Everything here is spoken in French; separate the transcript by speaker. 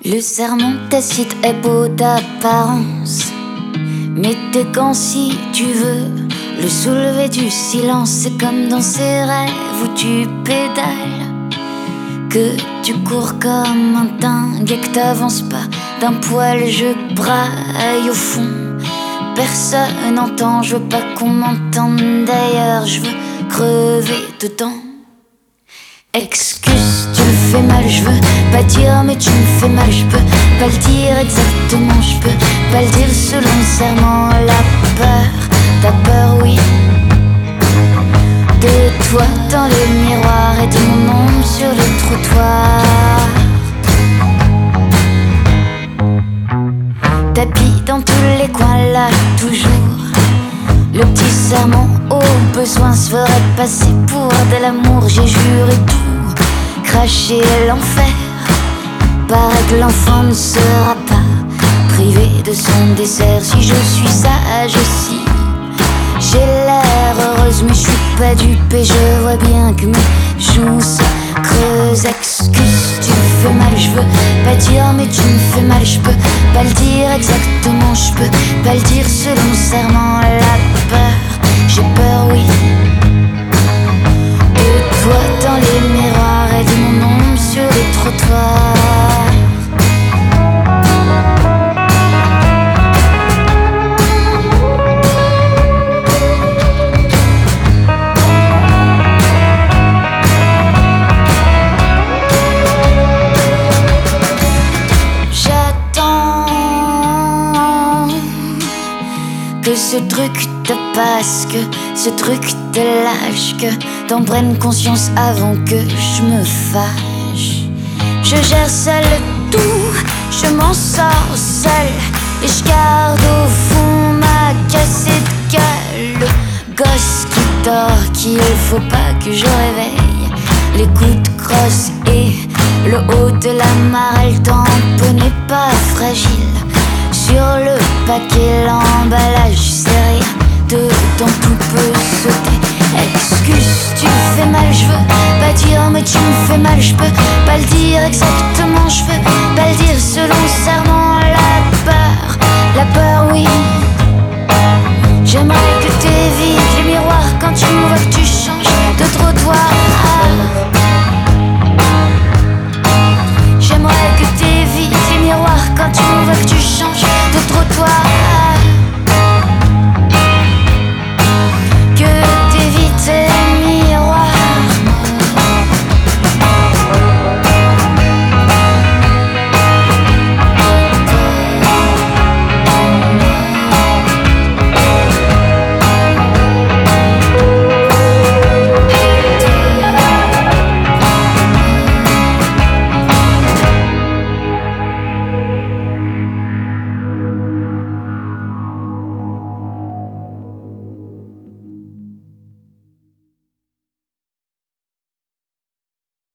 Speaker 1: Le sermon tacite est beau d'apparence, mais t'es quand si tu veux le soulever du silence. C'est comme dans ces rêves où tu pédales, que tu cours comme un dingue et que t'avances pas d'un poil. Je braille au fond, personne n'entend. Je veux pas qu'on m'entende, d'ailleurs je veux crever dedans. Excuse, tu me fais mal, je veux pas dire mais tu me fais mal. Je peux pas le dire exactement, je peux pas le dire selon le serment. La peur, ta peur, oui, de toi dans le miroir et de mon ombre sur le trottoir. Tapis dans tous les coins là, toujours le petit serment au besoin se ferait passer pour de l'amour. J'ai juré tout, craché l'enfer. Paraît que l'enfant ne sera pas privé de son dessert. Si je suis sage aussi, j'ai l'air heureuse, mais je suis pas dupe et je vois bien que mes joues se creusent. Excuse, tu me fais mal, je veux pas dire mais tu me fais mal. Je peux pas le dire exactement, je peux pas le dire selon le serment. La peur, j'ai peur, oui, de toi dans les miroirs et de mon ombre sur les trottoirs. Que ce truc te passe, que ce truc te lâche, que t'en prennes conscience avant que je me fâche. Je gère seul tout, je m'en sors seul, et je garde au fond ma cassée de gueule. Le gosse qui dort, qu'il faut pas que je réveille. Les coups de crosse et le haut de la marelle tamponné pas fragile. Sur le paquet, l'emballage serré, dedans tout peut sauter. Excuse, tu me fais mal, je veux pas dire mais tu me fais mal. Je peux pas le dire exactement, je veux pas le dire selon le serment. La peur, oui. J'aimerais que t'évites les miroirs quand tu me vois que tu changes de trottoir. J'aimerais que t'évites les miroirs quand tu me vois que tu